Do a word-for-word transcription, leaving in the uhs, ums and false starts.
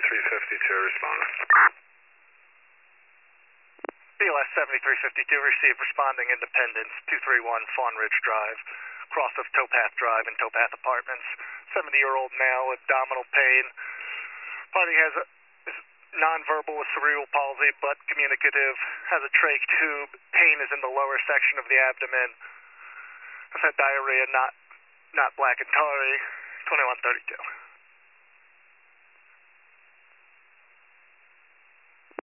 seventy-three fifty-two, responding. B L S seventy-three fifty-two, received, responding Independence, two three one Fawn Ridge Drive, cross of Towpath Drive and Towpath Apartments. seventy-year-old male, abdominal pain. Party has a, is nonverbal with cerebral palsy, but communicative, has a trach tube, pain is in the lower section of the abdomen. Has had diarrhea, not, not black and tarry, twenty-one thirty-two.